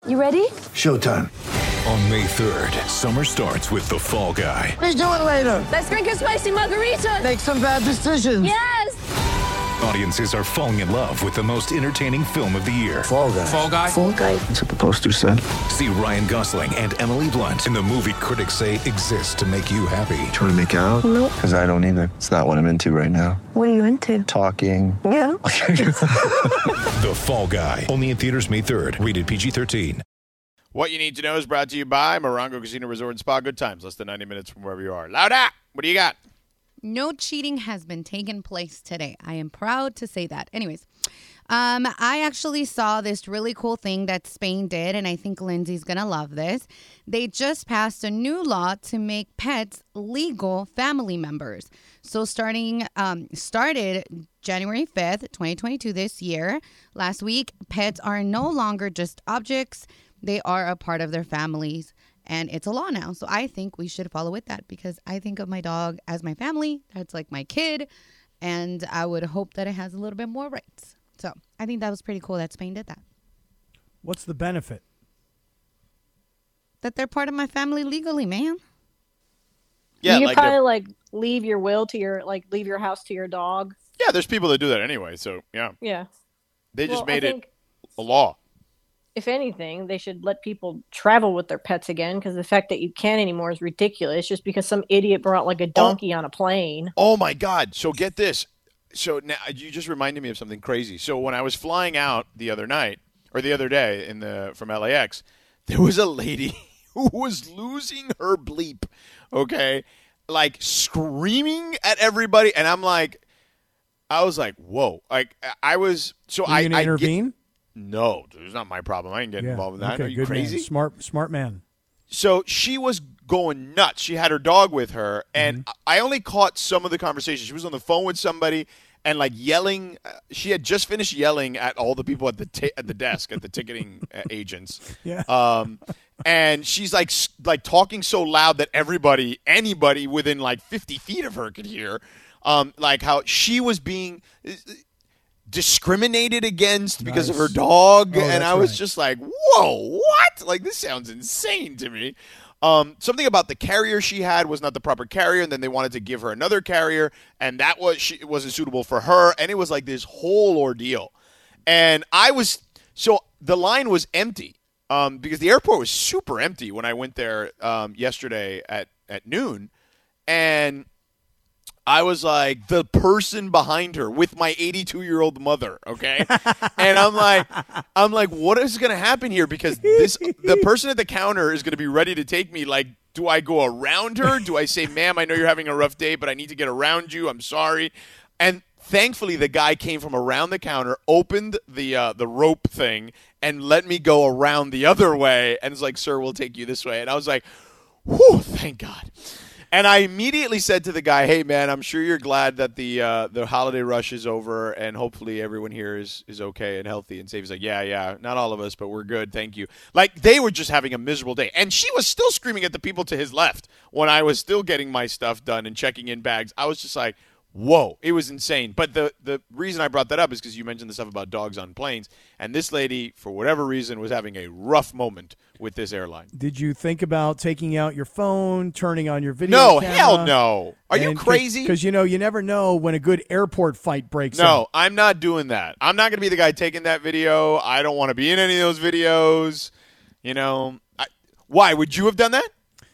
You ready? Showtime. On May 3rd, summer starts with The Fall Guy. Let's do it later. Let's drink a spicy margarita. Make some bad decisions. Yes! Audiences are falling in love with the most entertaining film of the year. Fall Guy. Fall Guy? Fall guy. That's what the poster said. See Ryan Gosling and Emily Blunt in the movie critics say exists to make you happy. Trying to make it out? Nope. Because I don't either. It's not what I'm into right now. What are you into? Talking. Yeah. The Fall Guy. Only in theaters May 3rd. Rated PG-13. What you need to know is brought to you by Morongo Casino Resort and Spa. Good times, less than 90 minutes from wherever you are. Louda! What do you got? No cheating has been taking place today. I am proud to say that. Anyways, I actually saw this really cool thing that Spain did, and I think Lindsay's going to love this. They just passed a new law to make pets legal family members. So started January 5th, 2022 this year. Last week, pets are no longer just objects. They are a part of their families, and it's a law now. So I think we should follow with that because I think of my dog as my family. That's like my kid, and I would hope that it has a little bit more rights. So I think that was pretty cool that Spain did that. What's the benefit? That they're part of my family legally, man. Yeah, you like could probably leave your will to your leave your house to your dog. yeah, there's people that do that anyway, so yeah. Yeah. They just Well, made I it think, a law. if anything, they should let people travel with their pets again because the fact that you can't anymore is ridiculous just because some idiot brought like a donkey on a plane. Oh my God. So get this. So now you just reminded me of something crazy. So when I was flying out the other day from LAX, there was a lady who was losing her bleep. Okay. Like screaming at everybody. And I was like, whoa. Like I was, so Are you going to intervene? No, it's not my problem. I ain't getting involved in that. Okay, Are you good crazy? Man. Smart man. So she was going nuts. She had her dog with her, and I only caught some of the conversation. She was on the phone with somebody and like yelling. She had just finished yelling at all the people at the desk at the ticketing agents. Yeah. And she's like talking so loud that anybody within like 50 feet of her could hear. Like how she was being discriminated against because of her dog, and I was just like, whoa, what? Like, this sounds insane to me. Something about the carrier she had was not the proper carrier, and then they wanted to give her another carrier, and that wasn't suitable for her, and it was like this whole ordeal. And so the line was empty because the airport was super empty when I went there yesterday at noon, and I was like the person behind her with my 82-year-old mother, okay? And I'm like, what is going to happen here? Because the person at the counter is going to be ready to take me. Like, do I go around her? Do I say, ma'am, I know you're having a rough day, but I need to get around you. I'm sorry. And thankfully, the guy came from around the counter, opened the rope thing, and let me go around the other way. And it's like, sir, we'll take you this way. And I was like, whew, thank God. And I immediately said to the guy, hey, man, I'm sure you're glad that the holiday rush is over and hopefully everyone here is okay and healthy and safe. He's like, yeah, not all of us, but we're good. Thank you. Like, they were just having a miserable day. And she was still screaming at the people to his left when I was still getting my stuff done and checking in bags. I was just like, whoa, it was insane. But the reason I brought that up is because you mentioned the stuff about dogs on planes. And this lady, for whatever reason, was having a rough moment with this airline. Did you think about taking out your phone, turning on your video No, camera? hell no. Are you crazy? Because, you never know when a good airport fight breaks out. No, I'm not doing that. I'm not going to be the guy taking that video. I don't want to be in any of those videos. Why? Would you have done that?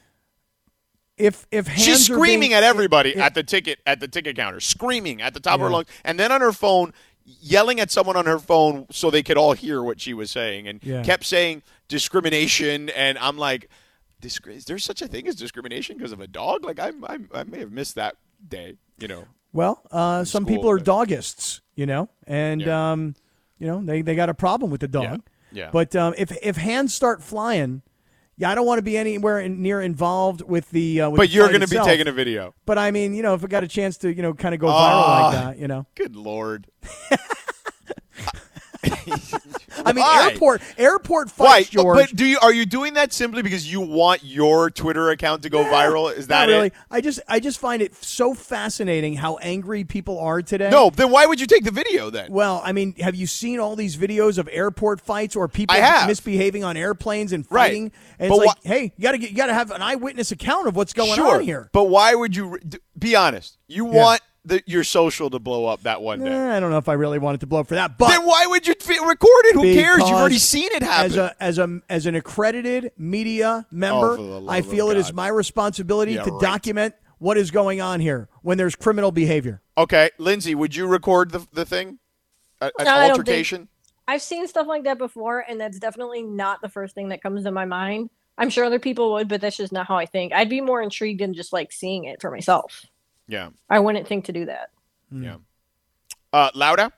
If hands She's screaming at everybody if, at the ticket counter, screaming at the top of her lungs, and then on her phone, yelling at someone on her phone so they could all hear what she was saying, and kept saying discrimination. And I'm like, is there such a thing as discrimination because of a dog? Like I may have missed that day, Well, some people are doggists, and they got a problem with the dog. Yeah. But if hands start flying. Yeah, I don't want to be anywhere near involved with the. But you're going to be taking a video. But I mean, if I got a chance to, kind of go viral like that, Good Lord. I mean, Why? airport Why? fights, George. But are you doing that simply because you want your Twitter account to go viral? Is that Not really. it? I just find it so fascinating how angry people are today. No, then why would you take the video then? Well, I mean, have you seen all these videos of airport fights or people I have. misbehaving on airplanes and Right. fighting? And But it's like, hey, you got to have an eyewitness account of what's going on here. But why would you be honest? You want your social to blow up that one day. I don't know if I really wanted to blow up for that, but Then why would you record it? Who cares? You've already because seen it happen. As an accredited media member, for the love I feel of it is God. my responsibility Yeah, to right. document what is going on here when there's criminal behavior. Okay, Lindsay, would you record the thing? An No, I don't altercation? I've seen stuff like that before, and that's definitely not the first thing that comes to my mind. I'm sure other people would, but that's just not how I think. I'd be more intrigued in just like seeing it for myself. Yeah. I wouldn't think to do that. Yeah. Lauda?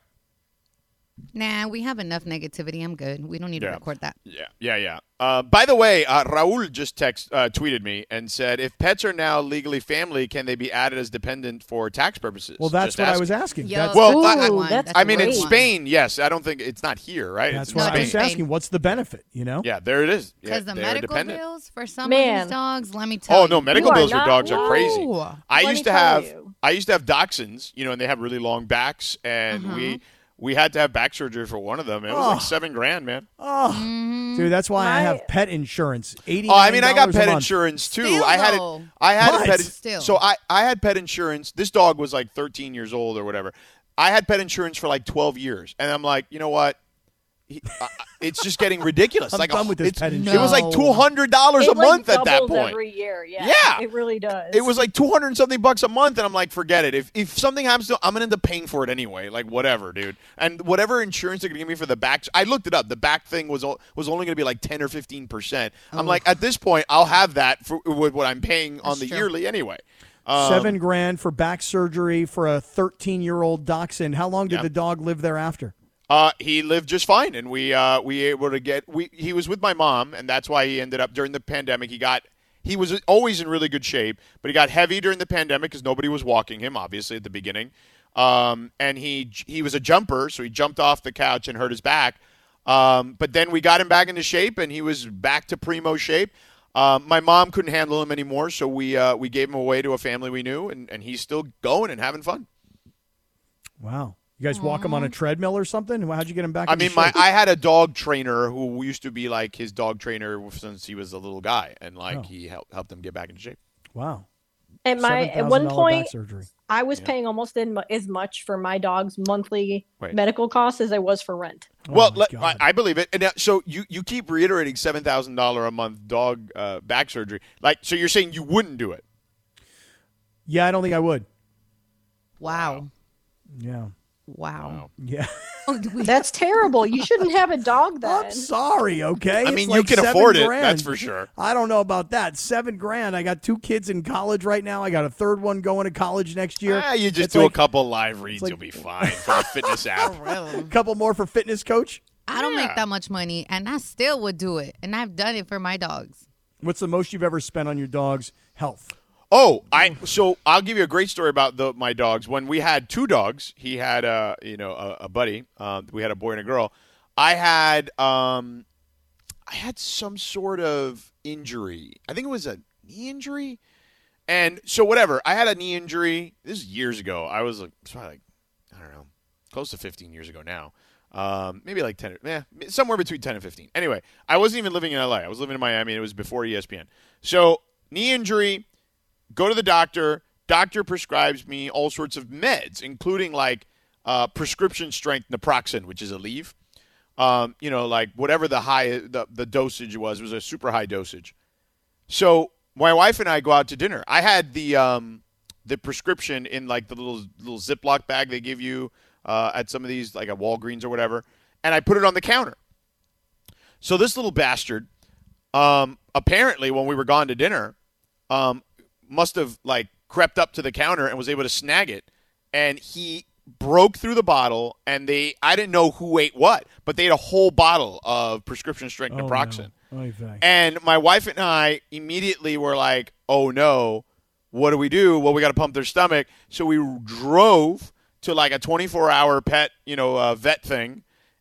Nah, we have enough negativity. I'm good. We don't need to record that. Yeah. By the way, Raul just tweeted me and said, if pets are now legally family, can they be added as dependent for tax purposes? Well, that's Just what I asking. was asking. Yo, That's, Well, that's I mean, in great. Spain, yes. I don't think it's not here, right? that's It's what in I was Spain. asking. What's the benefit, you know? Yeah, there it is. Yeah, Because the they're medical dependent. bills for some Man. of these dogs, let me tell you. Oh no, medical You are bills for not dogs are crazy. wrong. I Let used me to tell have you. dachshunds, and they have really long backs, and we had to have back surgery for one of them. It was like $7,000, man. Oh, dude, that's why I have pet insurance. $89 Oh, I mean, I got a pet month. insurance too. Still, I had though. it. I had What? a pet. Still. So I had pet insurance. This dog was like 13 years old or whatever. I had pet insurance for like 12 years, and I'm like, you know what? It's just getting ridiculous. I'm like done with this pet insurance. It was like No. $200 a It, month like, at that doubles point. every year. Yeah, Yeah. it really does. It was like 200 and something bucks a month, and I'm like, forget it. If something happens to, I'm gonna end up paying for it anyway. Like whatever, dude. And whatever insurance they're gonna give me for the back, I looked it up. The back thing was only gonna be like 10 or 15%. I'm like, at this point, I'll have that with what I'm paying on the true. yearly anyway. $7,000 for back surgery for a 13-year-old dachshund. How long did Yeah. the dog live thereafter? He lived just fine, and we able to get. He was with my mom, and that's why he ended up during the pandemic. He was always in really good shape, but he got heavy during the pandemic because nobody was walking him, obviously at the beginning. And he was a jumper, so he jumped off the couch and hurt his back. But then we got him back into shape, and he was back to primo shape. My mom couldn't handle him anymore, so we gave him away to a family we knew, and he's still going and having fun. Wow. You guys walk him on a treadmill or something? How'd you get him back I into mean, shape? I had a dog trainer who used to be like his dog trainer since he was a little guy, and he helped him get back into shape. Wow. at one $7,000 point, back surgery. I was paying almost as much for my dog's monthly Right. medical costs as I was for rent. Well, my God. I believe it. And so you keep reiterating $7,000 a month dog back surgery. So you're saying you wouldn't do it? Yeah, I don't think I would. Wow. Yeah. Wow. Yeah. That's terrible. You shouldn't have a dog then. I'm sorry, okay? I It's mean, like you can afford it. $7,000. That's for sure. I don't know about that. $7,000. I got 2 kids in college right now. I got a third one going to college next year. You just It's do like a couple live reads, like- you'll be fine for the fitness app. a couple more for fitness coach. I don't make that much money, and I still would do it. And I've done it for my dogs. What's the most you've ever spent on your dog's health? Oh, so I'll give you a great story about my dogs. When we had 2 dogs, he had a buddy. We had a boy and a girl. I had some sort of injury. I think it was a knee injury. And so whatever, I had a knee injury. This is years ago. I was probably I don't know, close to 15 years ago now. Maybe like 10, somewhere between 10 and 15. Anyway, I wasn't even living in LA. I was living in Miami, and it was before ESPN. So knee injury. Go to the doctor. Doctor prescribes me all sorts of meds, including prescription strength naproxen, which is Aleve. Like whatever the dosage was. It was a super high dosage. So my wife and I go out to dinner. I had the prescription in like the little Ziploc bag they give you at some of these, like at Walgreens or whatever, and I put it on the counter. So this little bastard, apparently when we were gone to dinner, must have crept up to the counter and was able to snag it, and he broke through the bottle, and I didn't know who ate what, but they had a whole bottle of prescription strength naproxen. No. Oy vey. And my wife and I immediately were like, oh no, what do we do? Well, we got to pump their stomach. So we drove to like a 24-hour pet, vet thing,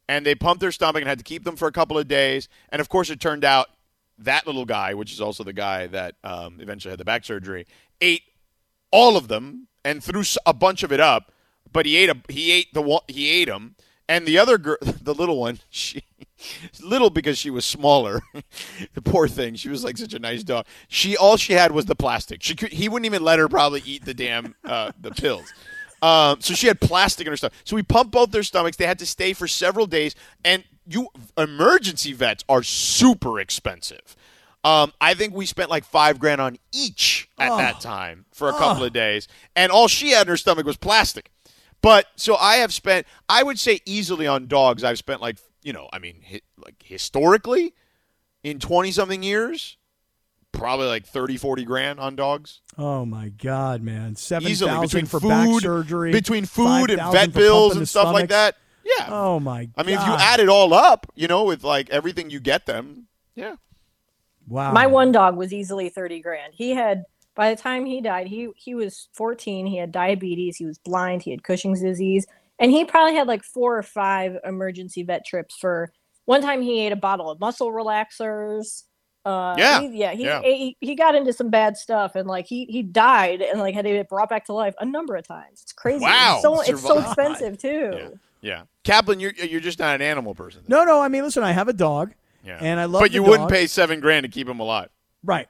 and they pumped their stomach and had to keep them for a couple of days. And, of course, it turned out that little guy, which is also the guy that eventually had the back surgery, ate all of them and threw a bunch of it up. But he ate them. And the other girl, the little one, little because she was smaller. The poor thing. She was like such a nice dog. All she had was the plastic. He wouldn't even let her probably eat the damn the pills. So she had plastic in her stomach. So we pumped both their stomachs. They had to stay for several days. And emergency vets are super expensive. I think we spent like $5,000 on each at that time for a couple of days. And all she had in her stomach was plastic. But so I would say easily on dogs, I've spent like historically in 20-something years, probably like 30, 40 grand on dogs. Oh, my God, man. $7,000 for back surgery. Between food and vet bills and stuff like that. Yeah. Oh, my God. I mean, if you add it all up, with like everything you get them, yeah. Wow. My one dog was easily 30 grand. He had... By the time he died, he was 14. He had diabetes. He was blind. He had Cushing's disease. And he probably had like 4 or 5 emergency vet trips for one time he ate a bottle of muscle relaxers. He got into some bad stuff and like he died and like had to get brought back to life a number of times. It's crazy. Wow. It's so expensive too. Yeah. Kaplan, you're just not an animal person. No. I mean, listen, I have a dog. Yeah. And I love But you wouldn't pay $7,000 to keep him alive. Right.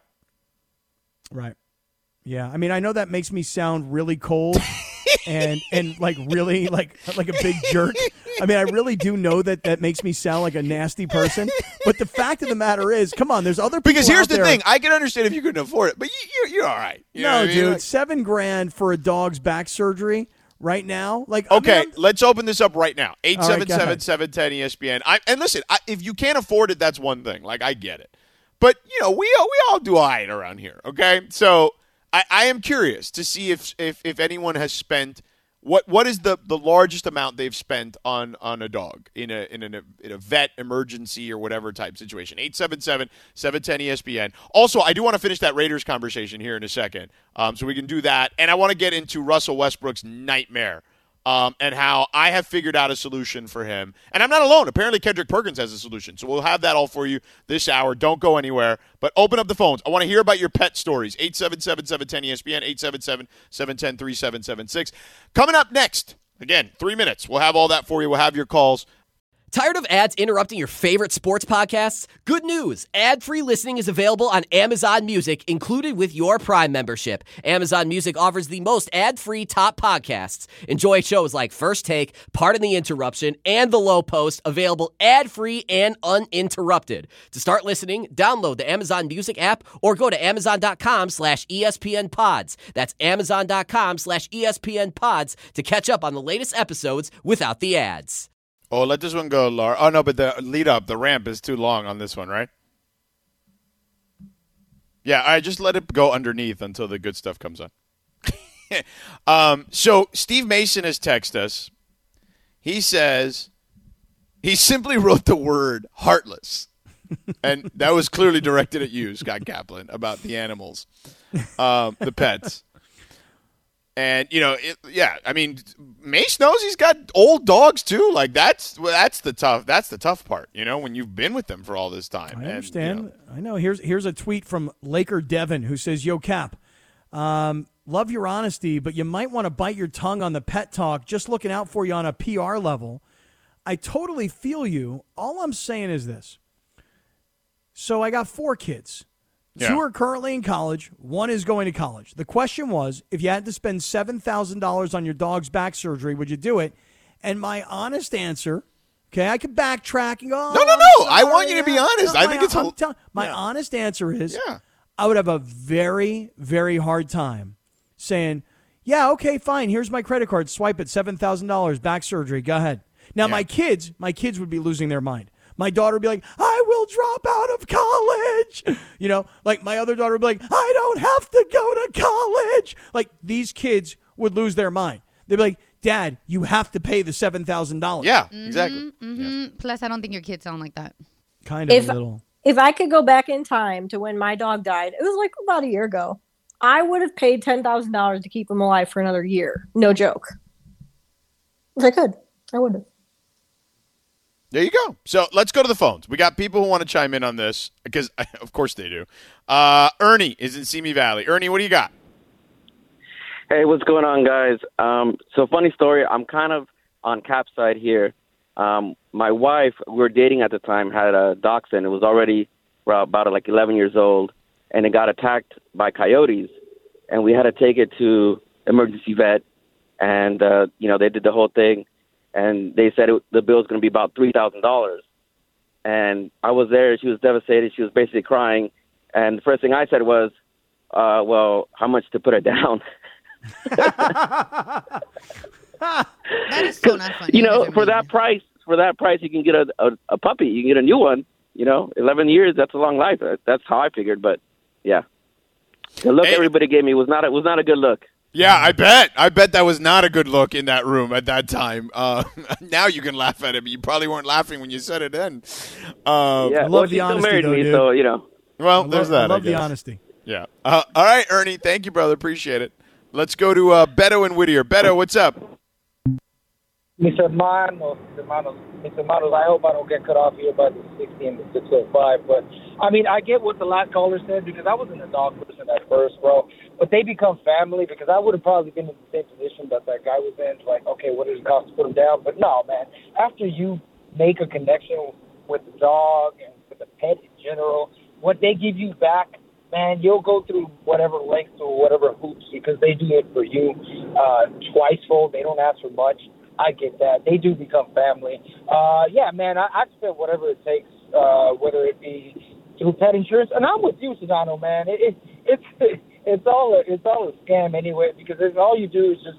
Yeah, I mean, I know that makes me sound really cold and like really like a big jerk. I mean, I really do know that makes me sound like a nasty person. But the fact of the matter is, come on, there's other people. Because here's out the there. thing: I can understand if you couldn't afford it, but you're all right. You know no, what I mean? dude, like, $7,000 for a dog's back surgery right now. Like, okay, let's open this up right now. 877-710-ESPN. And listen, if you can't afford it, that's one thing. Like, I get it, but we all do all right around here. Okay, so. I am curious to see if anyone has spent what is the largest amount they've spent on a dog in a vet emergency or whatever type situation. 877-710-ESPN. Also, I do want to finish that Raiders conversation here in a second, so we can do that. And I want to get into Russell Westbrook's nightmare. And how I have figured out a solution for him. And I'm not alone. Apparently, Kendrick Perkins has a solution. So we'll have that all for you this hour. Don't go anywhere. But open up the phones. I want to hear about your pet stories. 877-710-ESPN, 877-710-3776. Coming up next, again, 3 minutes. We'll have all that for you. We'll have your calls. Tired of ads interrupting your favorite sports podcasts? Good news! Ad-free listening is available on Amazon Music, included with your Prime membership. Amazon Music offers the most ad-free top podcasts. Enjoy shows like First Take, Pardon the Interruption, and The Low Post, available ad-free and uninterrupted. To start listening, download the Amazon Music app or go to amazon.com/ESPN Pods. That's amazon.com/ESPN Pods to catch up on the latest episodes without the ads. Oh, let this one go, Laura. Oh, no, but the lead up, the ramp is too long on this one, right? Yeah, I just let it go underneath until the good stuff comes on. So Steve Mason has texted us. He says he simply wrote the word heartless. And that was clearly directed at you, Scott Kaplan, about the animals, the pets. And, I mean, Mace knows he's got old dogs, too. Like, that's the tough part, when you've been with them for all this time. I understand. I know. Here's a tweet from Laker Devin who says, Yo, Cap, love your honesty, but you might want to bite your tongue on the pet talk, just looking out for you on a PR level. I totally feel you. All I'm saying is this. So I got 4 kids. Yeah. 2 are currently in college. 1 is going to college. The question was, if you had to spend $7,000 on your dog's back surgery, would you do it? And my honest answer, okay, I could backtrack and go, No. I want you to be honest. I think it's my honest answer is, I would have a very, very hard time saying, yeah, okay, fine. Here's my credit card. Swipe it, $7,000 back surgery. Go ahead. Now, my kids would be losing their mind. My daughter would be like, I will drop out of college. Like my other daughter would be like, I don't have to go to college. Like these kids would lose their mind. They'd be like, Dad, you have to pay the $7,000. Yeah, exactly. Mm-hmm. Yeah. Plus, I don't think your kids sound like that. Kind of a little. If I could go back in time to when my dog died, it was like about a year ago, I would have paid $10,000 to keep him alive for another year. No joke. If I could, I would have. There you go. So let's go to the phones. We got people who want to chime in on this because, of course, they do. Ernie is in Simi Valley. Ernie, what do you got? Hey, what's going on, guys? So funny story. I'm kind of on Cap's side here. My wife, we were dating at the time, had a dachshund. It was already about like 11 years old, and it got attacked by coyotes. And we had to take it to emergency vet, and they did the whole thing. And they said the bill was going to be about $3,000. And I was there. She was devastated. She was basically crying. And the first thing I said was, well, how much to put it down? That is so not funny. For that price, you can get a puppy. You can get a new one. 11 years, that's a long life. That's how I figured. But, yeah. The look everybody gave me was not a good look. Yeah, I bet that was not a good look in that room at that time. Now you can laugh at it, but you probably weren't laughing when you said it then. I love the honesty, though, dude. So, Well, there's that. I love the honesty. Yeah. All right, Ernie. Thank you, brother. Appreciate it. Let's go to Beto in Whittier. Beto, what's up? Mis hermanos, I hope I don't get cut off here by the 60 and the 605. But, I get what the last caller said because I wasn't a dog person at first, bro. But they become family because I would have probably been in the same position that guy was in. It's like, okay, what does it cost to put him down? But no, man, after you make a connection with the dog and with the pet in general, what they give you back, man, you'll go through whatever lengths or whatever hoops because they do it for you twice fold. They don't ask for much. I get that. They do become family. Yeah, man, I spent whatever it takes, whether it be through pet insurance. And I'm with you, Sedano, man. It's all a scam anyway because all you do is just,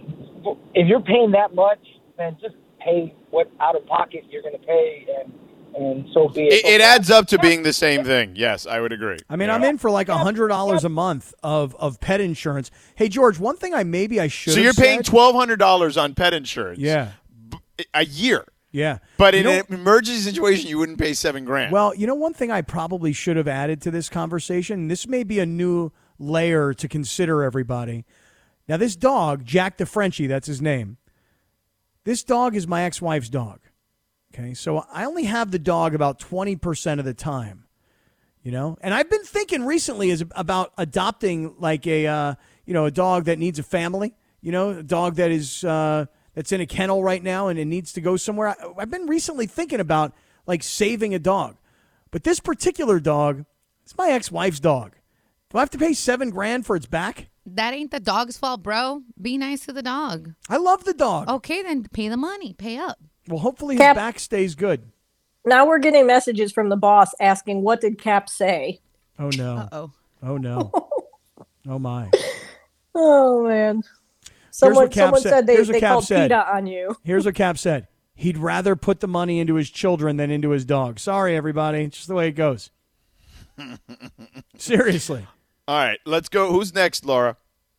if you're paying that much, then just pay what out of pocket you're going to pay and so be it. It adds up to being the same thing. Yes, I would agree. I'm in for like $100 a month of pet insurance. Hey, George, one thing I should. So you're paying $1,200 on pet insurance. Yeah. A year. Yeah. But in an emergency situation, you wouldn't pay $7,000. Well, one thing I probably should have added to this conversation. This may be a new layer to consider, everybody. Now, this dog, Jack the Frenchie, that's his name. This dog is my ex-wife's dog. Okay, so I only have the dog about 20% of the time, and I've been thinking recently about adopting like a dog that needs a family, a dog that is that's in a kennel right now and it needs to go somewhere. I've been recently thinking about like saving a dog, but this particular dog, it's my ex-wife's dog. Do I have to pay $7,000 for its back? That ain't the dog's fault, bro. Be nice to the dog. I love the dog. Okay, then pay the money. Pay up. Well, hopefully his back stays good. Now we're getting messages from the boss asking, what did Cap say? Oh, no. Uh-oh. Oh, no. Oh, my. Oh, man. Someone said they called PETA on you. Here's what Cap said. He'd rather put the money into his children than into his dog. Sorry, everybody. It's just the way it goes. Seriously. All right, let's go. Who's next, Laura?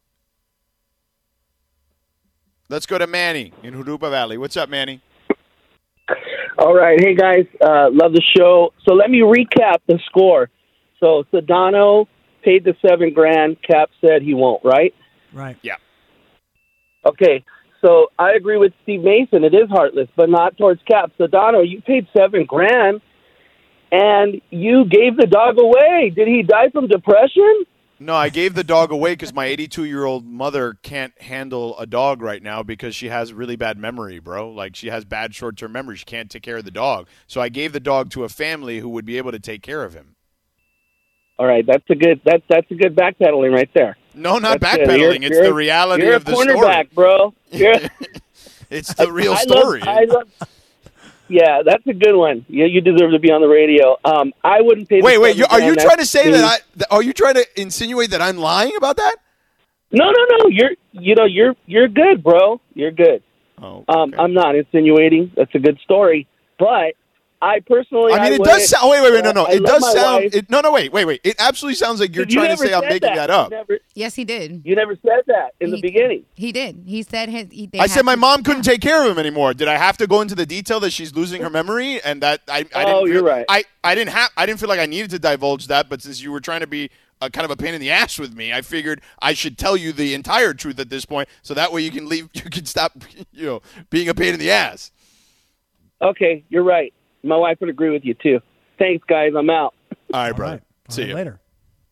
Let's go to Manny in Jurupa Valley. What's up, Manny? All right. Hey, guys. Love the show. So let me recap the score. So Sedano paid the $7,000. Cap said he won't, right? Right. Yeah. Okay. So I agree with Steve Mason. It is heartless, but not towards Cap. Sedano, you paid $7,000, and you gave the dog away. Did he die from depression? No, I gave the dog away because my 82-year-old mother can't handle a dog right now because she has really bad memory, bro. Like, she has bad short-term memory. She can't take care of the dog. So I gave the dog to a family who would be able to take care of him. All right, that's a good backpedaling right there. No, not backpedaling. It's the reality of the story. You're a cornerback, bro. It's the real story. Yeah, that's a good one. You deserve to be on the radio. I wouldn't pay. Wait. Are you trying to say that? Are you trying to insinuate that I'm lying about that? No. You're good, bro. You're good. Oh, okay. I'm not insinuating. That's a good story, but I personally. It does sound. Wait. No. It does sound. Wait. It absolutely sounds like you're trying to say I'm making that up. Yes, he did. You never said that in the beginning. He did. He said I said my mom couldn't take care of him anymore. Did I have to go into the detail that she's losing her memory and that I didn't? You're right. I didn't feel like I needed to divulge that, but since you were trying to be kind of a pain in the ass with me, I figured I should tell you the entire truth at this point, so that way you can stop, being a pain in the ass. Okay, you're right. My wife would agree with you, too. Thanks, guys. I'm out. All right, brother. See you later.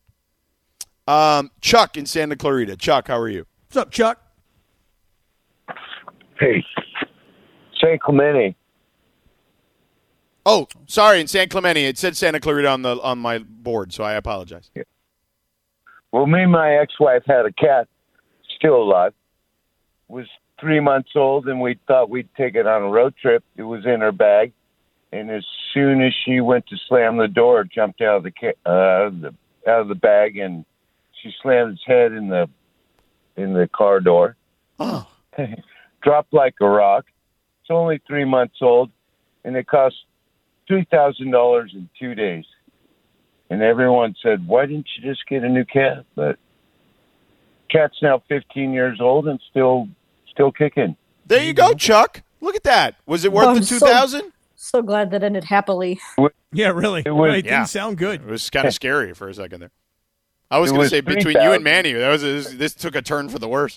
Chuck in Santa Clarita. Chuck, how are you? What's up, Chuck? Hey, San Clemente. Oh, sorry, in San Clemente. It said Santa Clarita on my board, so I apologize. Yeah. Well, me and my ex-wife had a cat, still alive. Was 3 months old, and we thought we'd take it on a road trip. It was in her bag, and as soon as she went to slam the door, it jumped out of the bag, and she slammed its head in the car door. Oh. Dropped like a rock. It's only 3 months old, and it cost $3,000 in 2 days. And everyone said, why didn't you just get a new cat? But cat's now 15 years old and still kicking. There you go, Chuck. Look at that. Was it worth the $2,000? So glad that ended happily. Yeah, really. It didn't sound good. It was kind of scary for a second there. I was going to say, between you and Manny, this took a turn for the worse.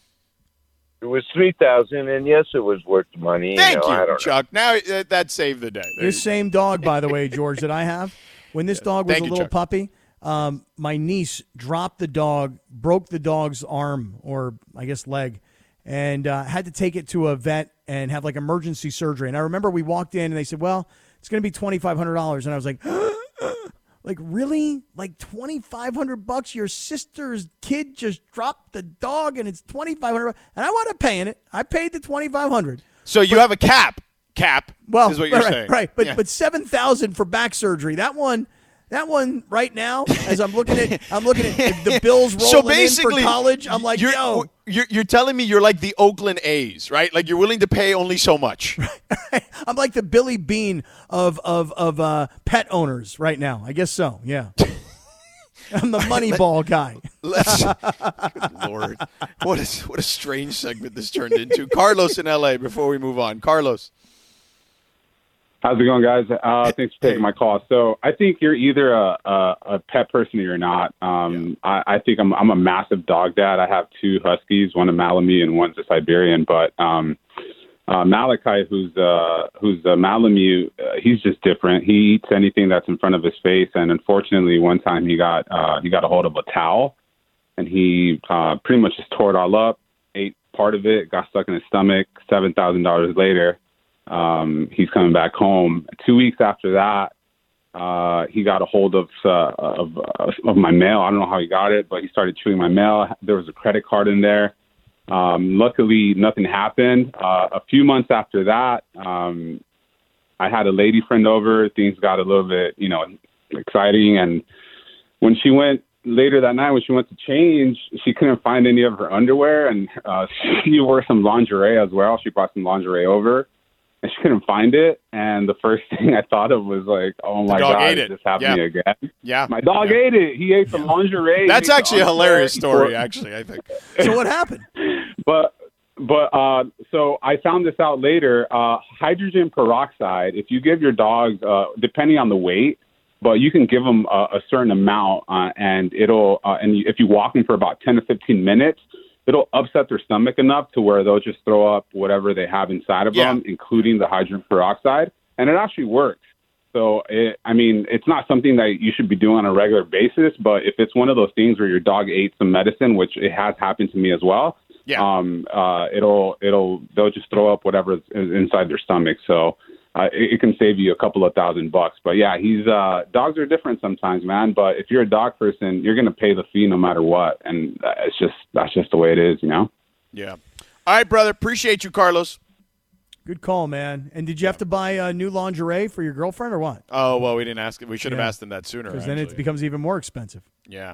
It was $3,000, and yes, it was worth the money. Thank you, I don't Chuck. Now that saved the day. This same dog, by the way, George, that I have, when this dog was a little Chuck. puppy, my niece dropped the dog, broke the dog's arm, or I guess leg, and had to take it to a vet and have like emergency surgery. And I remember we walked in and they said, well, it's going to be $2,500. And I was like, like, really? Like $2,500? Your sister's kid just dropped the dog and it's $2,500. And I wound up paying it. I paid the $2,500. So you have a cap. Well, is what you're right, saying. Right. But $7,000 for back surgery. That one right now, as I'm looking at the bills rolling in for college, I'm like, you're telling me you're like the Oakland A's, right? Like you're willing to pay only so much. I'm like the Billy Bean of pet owners right now. I guess so. Yeah. I'm the Moneyball guy. Good Lord, what a strange segment this turned into. Carlos in L.A. Before we move on, Carlos. How's it going, guys? Thanks for taking my call. So I think you're either a pet person or you're not. I think I'm a massive dog dad. I have 2 Huskies, one a Malamute and one's a Siberian. But Malachi, who's a Malamute, he's just different. He eats anything that's in front of his face. And unfortunately, one time he got a hold of a towel, and he pretty much just tore it all up, ate part of it, got stuck in his stomach. $7,000 later. He's coming back home. 2 weeks after that, he got a hold of my mail. I don't know how he got it, but he started chewing my mail. There was a credit card in there. Luckily, nothing happened. A few months after that, I had a lady friend over. Things got a little bit, exciting. And when she went later that night, when she went to change, she couldn't find any of her underwear, and she wore some lingerie as well. She brought some lingerie over. And she couldn't find it, and the first thing I thought of was like, "Oh my God, is this happening again?" Yeah, my dog ate it. He ate some lingerie. That's actually a hilarious story. Actually, I think. So what happened? But so I found this out later. Hydrogen peroxide. If you give your dog, depending on the weight, but you can give them a certain amount, and it'll. And if you walk them for about 10 to 15 minutes. It'll upset their stomach enough to where they'll just throw up whatever they have inside of them, including the hydrogen peroxide, and it actually works. So, it's not something that you should be doing on a regular basis, but if it's one of those things where your dog ate some medicine, which it has happened to me as well, they'll just throw up whatever is inside their stomach. So it can save you a couple of $1,000. But yeah, dogs are different sometimes, man. But if you're a dog person, you're going to pay the fee no matter what. And that's just the way it is, Yeah. All right, brother. Appreciate you, Carlos. Good call, man. And did you have to buy new lingerie for your girlfriend or what? Oh, well, we didn't ask. We should have asked them that sooner. Because then it becomes even more expensive. Yeah.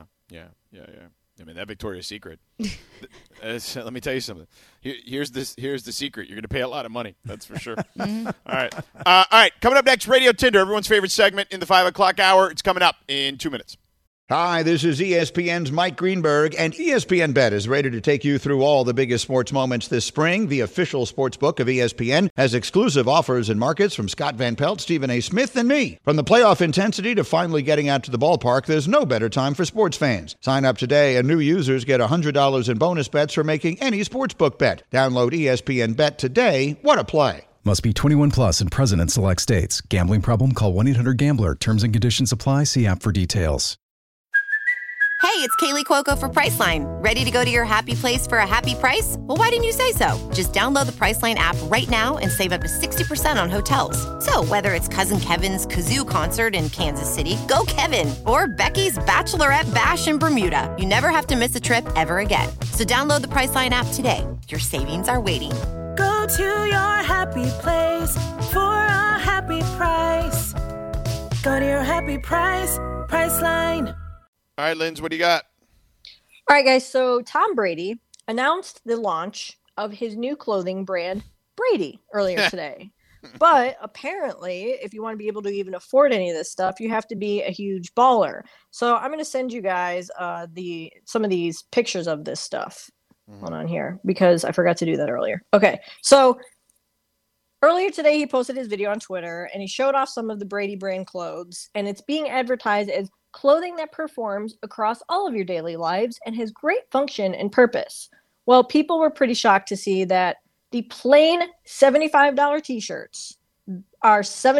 I mean, that Victoria's Secret. Let me tell you something. Here's the secret. You're going to pay a lot of money. That's for sure. All right. Coming up next, Radio Tinder, everyone's favorite segment in the 5 o'clock hour. It's coming up in 2 minutes. Hi, this is ESPN's Mike Greenberg, and ESPN Bet is ready to take you through all the biggest sports moments this spring. The official sports book of ESPN has exclusive offers and markets from Scott Van Pelt, Stephen A. Smith, and me. From the playoff intensity to finally getting out to the ballpark, there's no better time for sports fans. Sign up today, and new users get $100 in bonus bets for making any sportsbook bet. Download ESPN Bet today. What a play. Must be 21 plus and present in select states. Gambling problem? Call 1-800-GAMBLER. Terms and conditions apply. See app for details. Hey, it's Kaylee Cuoco for Priceline. Ready to go to your happy place for a happy price? Well, why didn't you say so? Just download the Priceline app right now and save up to 60% on hotels. So whether it's Cousin Kevin's Kazoo Concert in Kansas City, go Kevin, or Becky's Bachelorette Bash in Bermuda, you never have to miss a trip ever again. So download the Priceline app today. Your savings are waiting. Go to your happy place for a happy price. Go to your happy price, Priceline. All right, Linz, what do you got? All right, guys. So Tom Brady announced the launch of his new clothing brand, Brady, earlier today. But apparently, if you want to be able to even afford any of this stuff, you have to be a huge baller. So I'm going to send you guys some of these pictures of this stuff. Hold on here, because I forgot to do that earlier. Okay, so earlier today, he posted his video on Twitter, and he showed off some of the Brady brand clothes, and it's being advertised as clothing that performs across all of your daily lives and has great function and purpose. Well, people were pretty shocked to see that the plain $75 t-shirts are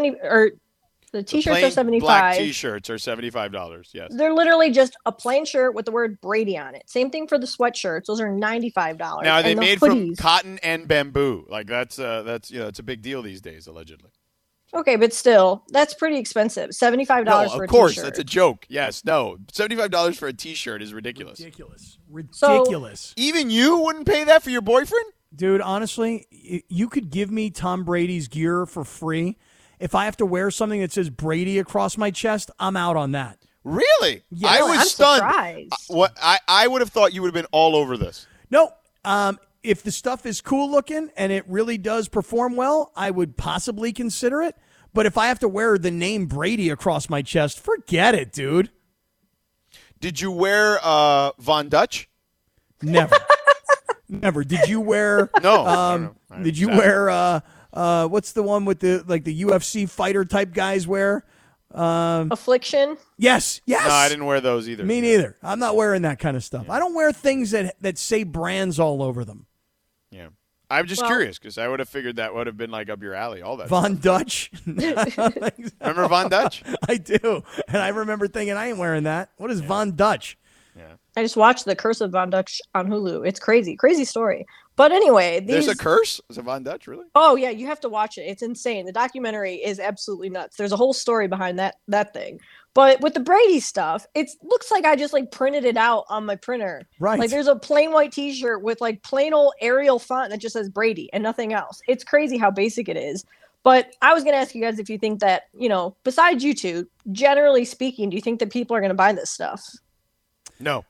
the t-shirts are $75. Black t-shirts are $75. Yes. They're literally just a plain shirt with the word Brady on it. Same thing for the sweatshirts. Those are $95. Now, are they And the made hoodies, from cotton and bamboo? Like that's it's a big deal these days, allegedly. Okay, but still, that's pretty expensive. $75 for a t-shirt. Of course, that's a joke. Yes, no. $75 for a t-shirt is ridiculous. Ridiculous. Even you wouldn't pay that for your boyfriend? Dude, honestly, you could give me Tom Brady's gear for free. If I have to wear something that says Brady across my chest, I'm out on that. Really? Yeah. I was stunned. Surprised. I would have thought you would have been all over this. No. If the stuff is cool looking and it really does perform well, I would possibly consider it. But if I have to wear the name Brady across my chest, forget it, dude. Did you wear Von Dutch? Never. Never. Did you wear No. Did you wear what's the one with the UFC fighter type guys wear? Affliction? Yes. No, I didn't wear those either. Me neither. I'm not wearing that kind of stuff. I don't wear things that say brands all over them. Yeah. I'm just curious because I would have figured that would have been like up your alley, all that Von stuff. Dutch? Remember Von Dutch? I do. And I remember thinking, I ain't wearing that. What is Von Dutch? Yeah. I just watched The Curse of Von Dutch on Hulu. It's crazy. Crazy story. But anyway. There's a curse? Is it Von Dutch, really? Oh, yeah. You have to watch it. It's insane. The documentary is absolutely nuts. There's a whole story behind that thing. But with the Brady stuff, it looks like I just printed it out on my printer. Right. Like there's a plain white t-shirt with plain old Arial font that just says Brady and nothing else. It's crazy how basic it is. But I was going to ask you guys if you think that, besides you two, generally speaking, do you think that people are going to buy this stuff? No.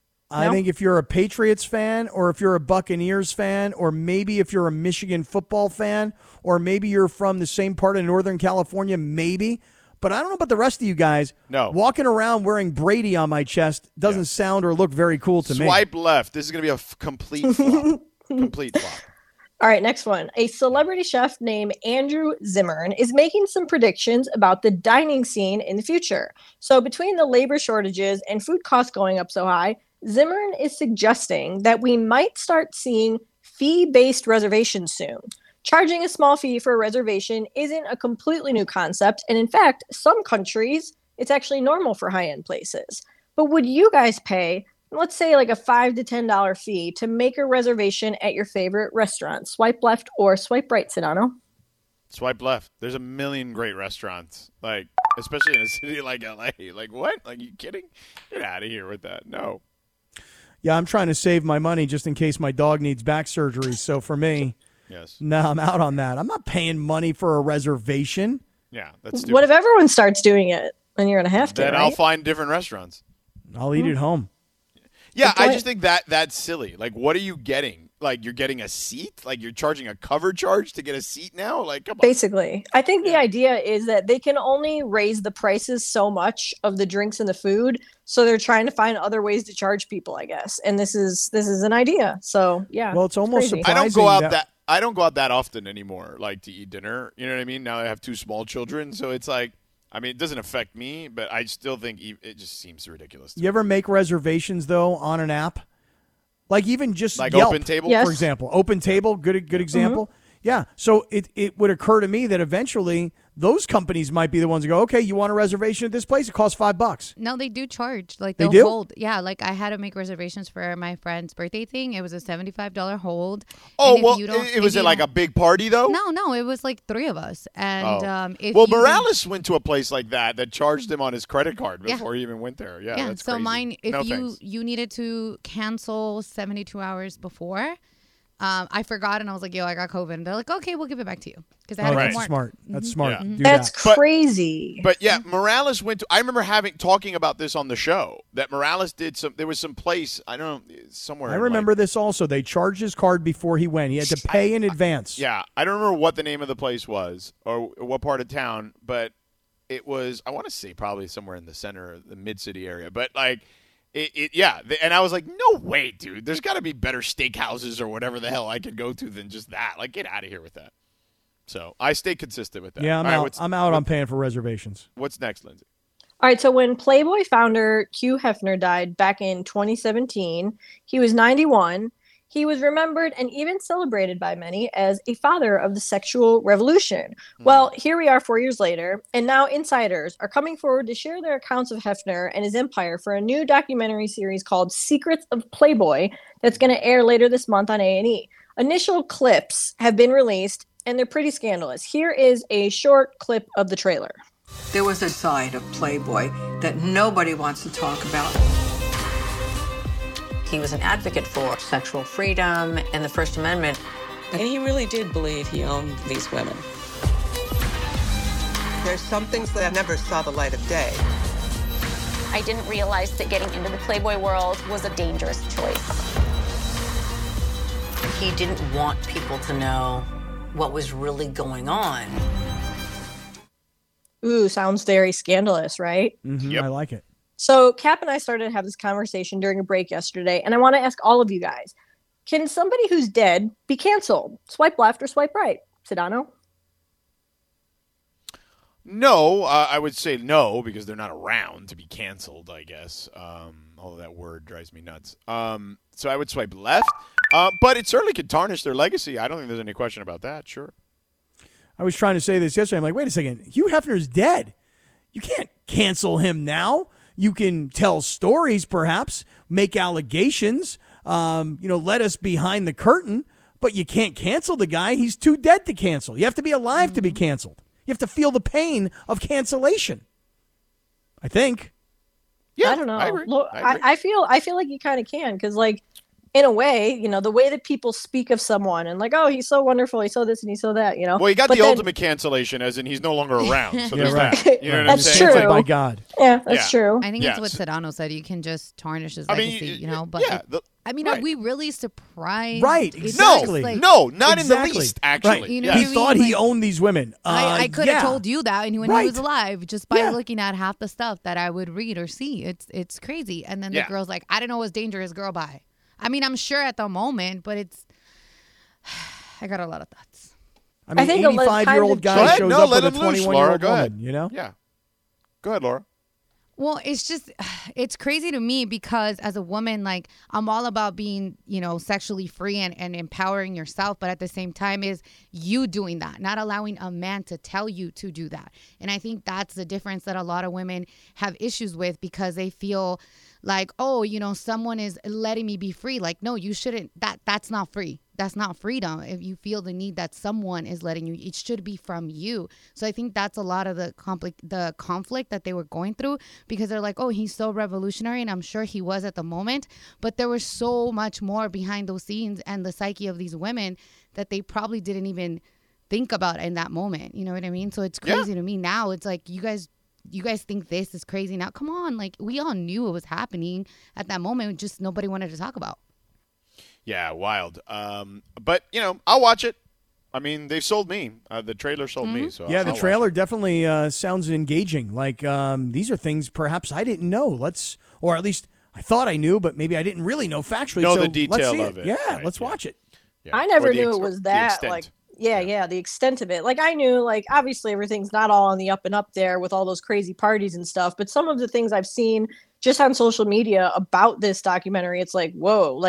I think if you're a Patriots fan or if you're a Buccaneers fan or maybe if you're a Michigan football fan or maybe you're from the same part of Northern California, maybe. But I don't know about the rest of you guys. No. Walking around wearing Brady on my chest doesn't sound or look very cool to me. Swipe left. This is going to be a complete flop. Complete flop. All right, next one. A celebrity chef named Andrew Zimmern is making some predictions about the dining scene in the future. So between the labor shortages and food costs going up so high, Zimmern is suggesting that we might start seeing fee-based reservations soon. Charging a small fee for a reservation isn't a completely new concept, and in fact, some countries, it's actually normal for high-end places. But would you guys pay, let's say a $5 to $10 fee to make a reservation at your favorite restaurant? Swipe left or swipe right, Sedano? Swipe left. There's a million great restaurants, especially in a city like LA. What? You kidding? Get out of here with that. No. Yeah, I'm trying to save my money just in case my dog needs back surgery. So for me, yes. No, I'm out on that. I'm not paying money for a reservation. Yeah, that's stupid. What if everyone starts doing it? Then you're going to have to, Then right? I'll find different restaurants. I'll eat at home. Yeah, I just think that's silly. What are you getting? You're getting a seat? You're charging a cover charge to get a seat now? Come on. Basically. I think the idea is that they can only raise the prices so much of the drinks and the food, so they're trying to find other ways to charge people, I guess. And this is an idea. So, yeah. Well, it's almost crazy. surprising. I don't go out that often anymore, to eat dinner. You know what I mean? Now I have 2 small children, so it's it doesn't affect me, but I still think it just seems ridiculous. You ever make reservations, though, on an app? Even just Yelp, Open Table? Yes. for example. Open Table, good example. Yeah. So it would occur to me that eventually those companies might be the ones that go, okay, you want a reservation at this place? It costs $5. No, they do charge. Like They they'll do? hold. Yeah, like I had to make reservations for my friend's birthday thing. It was a $75 hold. Oh, And if well, you don't- was if it you like don't- a big party, though? No, it was like 3 of us. And if well, you- Morales went to a place like that charged him on his credit card Yeah. before he even went there. Yeah, that's so crazy. mine, if No, you thanks. you needed to cancel 72 hours before, I forgot and I was like, yo, I got COVID. And they're like, okay, we'll give it back to you. Because I had to that's go work. smart. That's Mhm. smart. Yeah. Do That's that. crazy. But yeah, Morales went to. I remember talking about this on the show that Morales did some. There was some place I don't know somewhere. I in, remember this also. They charged his card before he went. He had to pay in advance. Yeah, I don't remember what the name of the place was or what part of town, but it was. I want to say probably somewhere in the center, the mid-city area. But like, and I was like, no way, dude. There's got to be better steakhouses or whatever the hell I could go to than just that. Like, get out of here with that. So I stay consistent with that. Yeah, I'm All right, out. I'm out on paying for reservations. What's next, Lindsay? All right, so when Playboy founder Hugh Hefner died back in 2017, he was 91. He was remembered and even celebrated by many as a father of the sexual revolution. Well, here we are 4 years later, and now insiders are coming forward to share their accounts of Hefner and his empire for a new documentary series called Secrets of Playboy that's going to air later this month on A&E. Initial clips have been released, and they're pretty scandalous. Here is a short clip of the trailer. There was a side of Playboy that nobody wants to talk about. He was an advocate for sexual freedom and the First Amendment. And he really did believe he owned these women. There's some things that never saw the light of day. I didn't realize that getting into the Playboy world was a dangerous choice. He didn't want people to know what was really going on. Ooh, sounds very scandalous, right? Mm-hmm, I like it. So Cap and I started to have this conversation during a break yesterday, and I want to ask all of you guys, can somebody who's dead be canceled? Swipe left or swipe right? Sedano? No, I would say no because they're not around to be canceled, I guess. Although that word drives me nuts. So I would swipe left, but it certainly could tarnish their legacy. I don't think there's any question about that, sure. I was trying to say this yesterday. I'm like, wait a second. Hugh Hefner's dead. You can't cancel him now. You can tell stories, perhaps, make allegations, let us behind the curtain, but you can't cancel the guy. He's too dead to cancel. You have to be alive to be canceled. You have to feel the pain of cancellation, I think. Yeah, I don't know. I agree. Look, I agree. I feel like you kind of can because, like, in a way, the way that people speak of someone and like, oh, he's so wonderful, he's so this and he's so that, Well, you got But the then- ultimate cancellation, as in he's no longer around. So there's right. that. You know what I'm That's saying? true. It's like, By God. Yeah, that's true. I think Yeah. it's what Sedano said. You can just tarnish his I mean, legacy, But yeah, are we really surprised? Right, It's exactly. just like- No, not in the Exactly. least, actually. Right. You know He what I mean? thought he Like- owned these women. I could have yeah. told you that when he Right. was alive just by Yeah. looking at half the stuff that I would read or see. It's crazy. And then Yeah. the girl's like, I didn't know it was dangerous, girl, bye. I mean, I'm sure at the moment, but I got a lot of thoughts. I mean, I think a lot- 85-year-old kind guy of- shows No, up let with a him loose, 21-year-old Laura. Go woman, ahead. Yeah. Go ahead, Laura. Well, it's crazy to me because as a woman, like I'm all about being, sexually free and empowering yourself. But at the same time is you doing that, not allowing a man to tell you to do that. And I think that's the difference that a lot of women have issues with because they feel like, oh, someone is letting me be free. Like, no, you shouldn't. That's not free. That's not freedom. If you feel the need that someone is letting you, it should be from you. So I think that's a lot of the conflict that they were going through because they're like, oh, he's so revolutionary. And I'm sure he was at the moment. But there was so much more behind those scenes and the psyche of these women that they probably didn't even think about in that moment. You know what I mean? So it's crazy to me now. It's like you guys think this is crazy now. Come on. Like we all knew it was happening at that moment. Just nobody wanted to talk about. Yeah, wild. But, I'll watch it. I mean, they sold me. The trailer sold me. So Yeah, the I'll watch trailer definitely sounds engaging. Like these are things perhaps I didn't know. Or at least I thought I knew, but maybe I didn't really know factually. Know so the detail let's see of it. Yeah, Right, let's watch it. Yeah. I never Or the knew ex- it was the that. extent. Like, the extent of it. Like, I knew, like, obviously everything's not all on the up and up there with all those crazy parties and stuff. But some of the things I've seen just on social media about this documentary, it's like, whoa, like,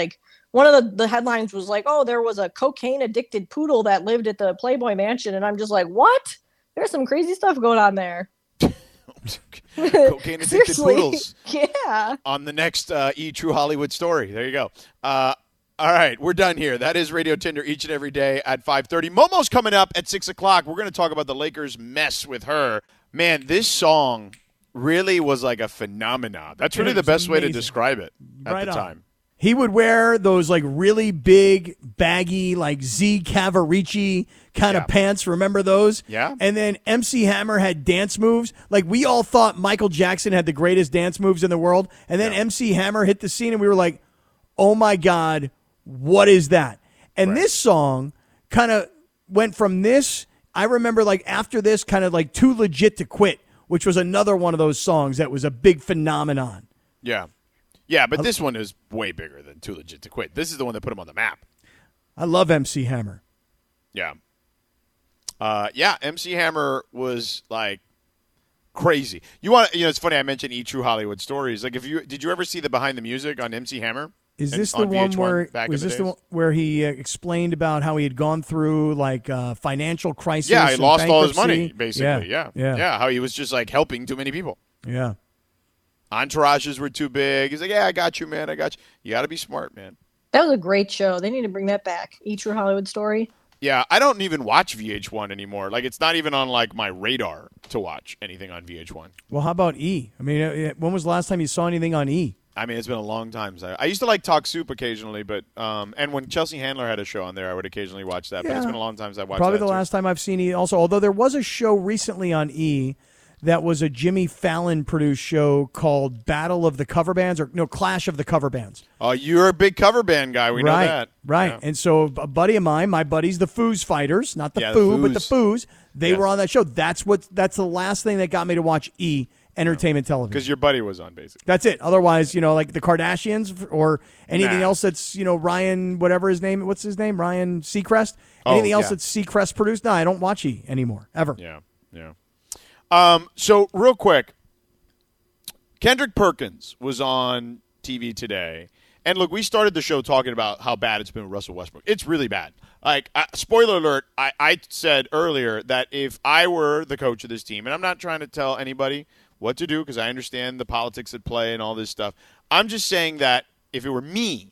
one of the headlines was like, oh, there was a cocaine addicted poodle that lived at the Playboy Mansion. And I'm just like, what? There's some crazy stuff going on there. Cocaine addicted poodles. Yeah. On the next True Hollywood story. There you go. All right, we're done here. That is Radio Tinder each and every day at 5:30. Momo's coming up at 6 o'clock. We're going to talk about the Lakers' mess with her. Man, this song really was like a phenomenon. That's really the best way to describe it at the time. He would wear those like really big, baggy, like Z Cavarici kind of pants. Remember those? Yeah. And then MC Hammer had dance moves. Like we all thought Michael Jackson had the greatest dance moves in the world. And then MC Hammer hit the scene and we were like, oh my God, what is that? And this song kind of went from this. I remember like after this kind of like Too Legit to Quit, which was another one of those songs that was a big phenomenon. Yeah. Yeah, but this one is way bigger than Too Legit to Quit. This is the one that put him on the map. I love MC Hammer. Yeah. MC Hammer was like crazy. It's funny I mentioned True Hollywood Stories. Like did you ever see the behind the music on MC Hammer? Is this the one where he explained about how he had gone through like financial crisis? Yeah, he lost all his bankruptcy? money basically. Yeah. How he was just like helping too many people. Yeah. Entourages were too big. He's like, yeah, I got you, man. I got you. You got to be smart, man. That was a great show. They need to bring that back. True Hollywood Story. Yeah, I don't even watch VH1 anymore. Like, it's not even on, like, my radar to watch anything on VH1. Well, how about E? I mean, when was the last time you saw anything on E? I mean, it's been a long time. I used to like Talk Soup occasionally, but and when Chelsea Handler had a show on there, I would occasionally watch that. But it's been a long time since I watched Probably that. the last time I've seen E also, although there was a show recently on E that was a Jimmy Fallon produced show called Battle of the Cover Bands, Clash of the Cover Bands. Oh, you're a big cover band guy. We know that. Right. Yeah. And so a buddy of mine, my buddies, the Foos Fighters, not the Foo, but the Foos, they were on that show. That's the last thing that got me to watch E! Entertainment television. Because your buddy was on, basically. That's it. Otherwise, like the Kardashians or anything else that's, Ryan, whatever his name, what's his name? Ryan Seacrest? Anything else that's Seacrest produced? No, I don't watch E! Anymore, ever. Yeah. So real quick, Kendrick Perkins was on TV today. And look, we started the show talking about how bad it's been with Russell Westbrook. It's really bad. Like, spoiler alert, I said earlier that if I were the coach of this team, and I'm not trying to tell anybody what to do because I understand the politics at play and all this stuff. I'm just saying that if it were me,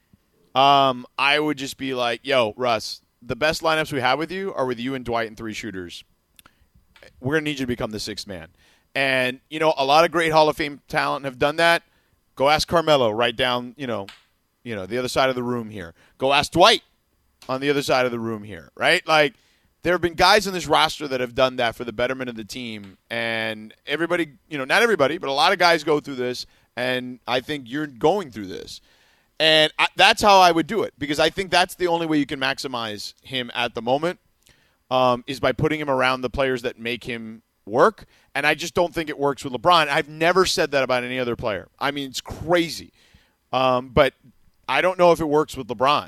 I would just be like, yo, Russ, the best lineups we have with you are with you and Dwight and 3 shooters. We're going to need you to become the 6th man. And, a lot of great Hall of Fame talent have done that. Go ask Carmelo right down, the other side of the room here. Go ask Dwight on the other side of the room here, right? Like, there have been guys on this roster that have done that for the betterment of the team. And everybody, not everybody, but a lot of guys go through this. And I think you're going through this. And that's how I would do it because I think that's the only way you can maximize him at the moment is by putting him around the players that make him work. And I just don't think it works with LeBron. I've never said that about any other player. I mean, it's crazy. But I don't know if it works with LeBron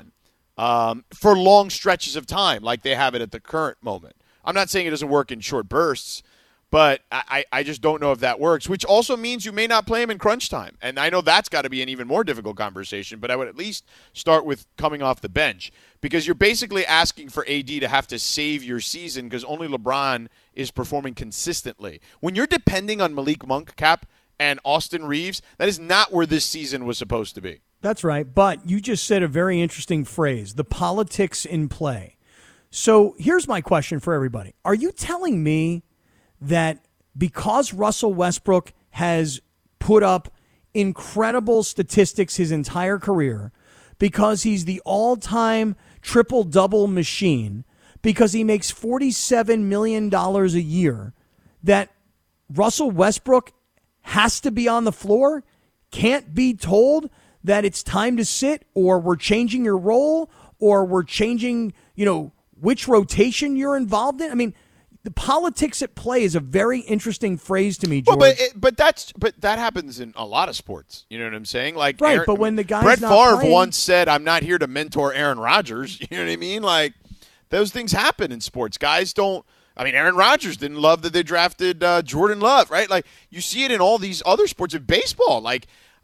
for long stretches of time like they have it at the current moment. I'm not saying it doesn't work in short bursts, but I just don't know if that works, which also means you may not play him in crunch time. And I know that's got to be an even more difficult conversation, but I would at least start with coming off the bench because you're basically asking for AD to have to save your season because only LeBron is performing consistently. When you're depending on Malik Monk, Cap, and Austin Reeves, that is not where this season was supposed to be. That's right. But you just said a very interesting phrase, the politics in play. So here's my question for everybody. Are you telling me that because Russell Westbrook has put up incredible statistics his entire career, because he's the all-time triple-double machine, because he makes $47 million a year, that Russell Westbrook has to be on the floor, can't be told that it's time to sit, or we're changing your role, or we're changing, which rotation you're involved in? I mean, the politics at play is a very interesting phrase to me, George. Well, but that happens in a lot of sports. You know what I'm saying? Like, right? But when the guy's Brett not Favre playing, once said, "I'm not here to mentor Aaron Rodgers." You know what I mean? Like, those things happen in sports. Guys don't. I mean, Aaron Rodgers didn't love that they drafted Jordan Love, right? Like, you see it in all these other sports. In baseball, like,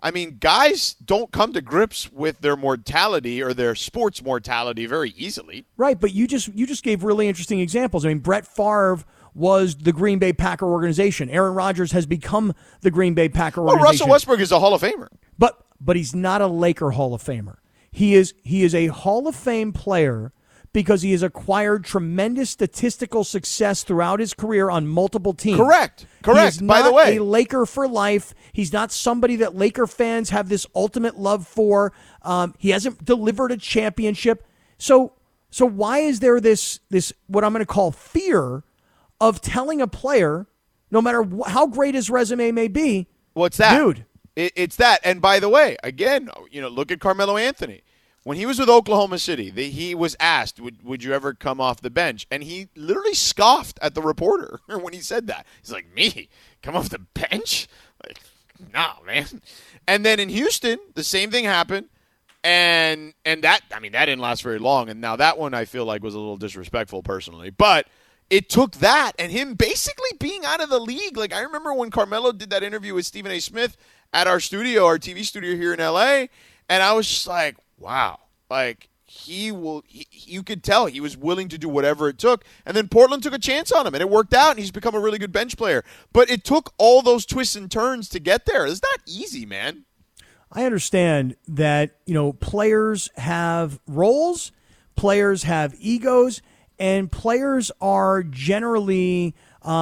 I mean, guys don't come to grips with their mortality or their sports mortality very easily. Right, but you just gave really interesting examples. I mean, Brett Favre was the Green Bay Packer organization. Aaron Rodgers has become the Green Bay Packer organization. Well, Russell Westbrook is a Hall of Famer. But he's not a Laker Hall of Famer. He is a Hall of Fame player because he has acquired tremendous statistical success throughout his career on multiple teams. Correct. He is By the not way, a Laker for life. He's not somebody that Laker fans have this ultimate love for. He hasn't delivered a championship. So why is there this what I'm going to call fear of telling a player, no matter how great his resume may be, what's that, dude? It's that. And by the way, again, look at Carmelo Anthony. When he was with Oklahoma City, he was asked, would you ever come off the bench? And he literally scoffed at the reporter when he said that. He's like, me? Come off the bench? Like, no, man. And then in Houston, the same thing happened. And that didn't last very long. And now that one I feel like was a little disrespectful personally. But it took that and him basically being out of the league. Like, I remember when Carmelo did that interview with Stephen A. Smith at our TV studio here in L.A., and I was just like, wow. Like, you could tell he was willing to do whatever it took. And then Portland took a chance on him, and it worked out, and he's become a really good bench player. But it took all those twists and turns to get there. It's not easy, man. I understand that, players have roles, players have egos, and players are generally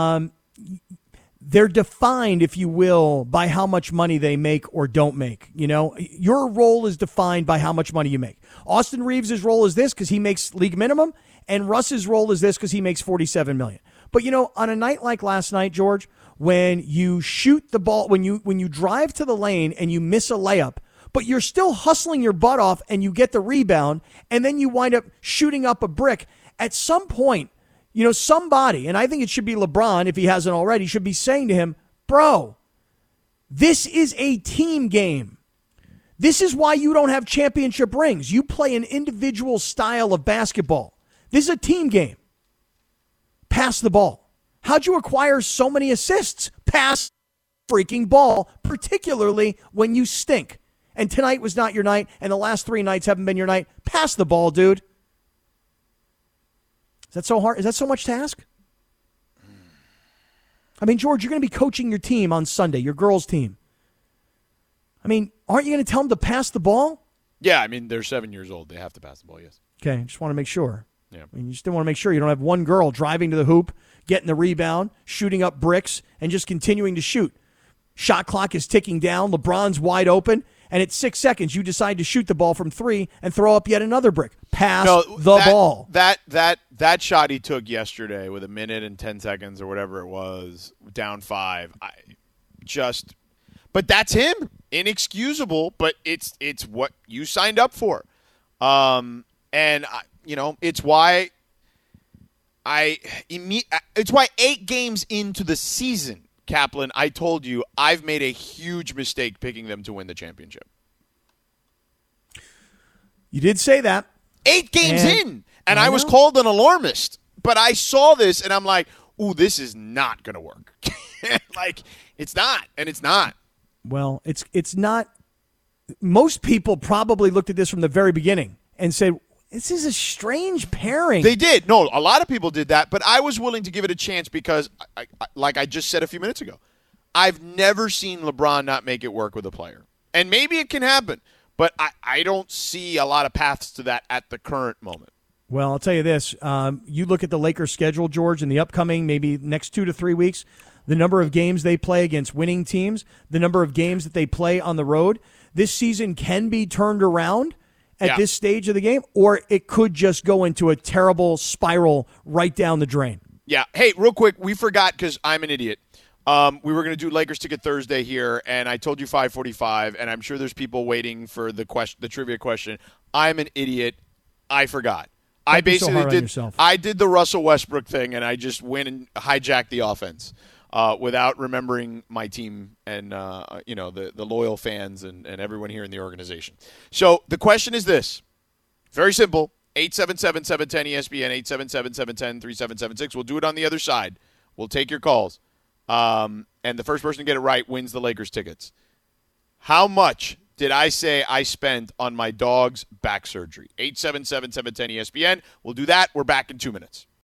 they're defined, if you will, by how much money they make or don't make. Your role is defined by how much money you make. Austin Reeves' role is this because he makes league minimum, and Russ's role is this because he makes $47 million. But on a night like last night, George, when you shoot the ball, when you drive to the lane and you miss a layup, but you're still hustling your butt off and you get the rebound, and then you wind up shooting up a brick, at some point, somebody, and I think it should be LeBron, if he hasn't already, should be saying to him, bro, this is a team game. This is why you don't have championship rings. You play an individual style of basketball. This is a team game. Pass the ball. How'd you acquire so many assists? Pass freaking ball, particularly when you stink. And tonight was not your night, and the last 3 nights haven't been your night. Pass the ball, dude. Is that so hard? Is that so much to ask? I mean, George, you're going to be coaching your team on Sunday, your girls' team. I mean, aren't you going to tell them to pass the ball? Yeah, they're 7 years old. They have to pass the ball, yes. Okay, just want to make sure. Yeah. You still want to make sure you don't have one girl driving to the hoop, getting the rebound, shooting up bricks, and just continuing to shoot. Shot clock is ticking down. LeBron's wide open. And at 6 seconds, you decide to shoot the ball from 3 and throw up yet another brick. Pass the ball. That shot he took yesterday with 1 minute and 10 seconds or whatever it was, down 5. But that's him. Inexcusable, but it's what you signed up for. It's why it's why 8 games into the season, Kaplan, I told you I've made a huge mistake picking them to win the championship. You did say that. 8 games in, and I was called an alarmist. But I saw this, and I'm like, ooh, this is not going to work. It's not, and it's not. Well, it's not. Most people probably looked at this from the very beginning and said, this is a strange pairing. They did. No, a lot of people did that, but I was willing to give it a chance because, like I just said a few minutes ago, I've never seen LeBron not make it work with a player. And maybe it can happen, but I don't see a lot of paths to that at the current moment. Well, I'll tell you this. You look at the Lakers' schedule, George, in the upcoming maybe next 2 to 3 weeks, the number of games they play against winning teams, the number of games that they play on the road. This season can be turned around at this stage of the game, or it could just go into a terrible spiral right down the drain. Yeah. Hey, real quick, we forgot because I'm an idiot. We were going to do Lakers Ticket Thursday here, and I told you 5:45, and I'm sure there's people waiting for the trivia question. I'm an idiot. I forgot. I did the Russell Westbrook thing, and I just went and hijacked the offense without remembering my team and the loyal fans and everyone here in the organization. So the question is this. Very simple. 877-710-ESPN, 877-710-3776. We'll do it on the other side. We'll take your calls. And the first person to get it right wins the Lakers tickets. How much did I say I spent on my dog's back surgery? 877-710-ESPN. We'll do that. We're back in 2 minutes.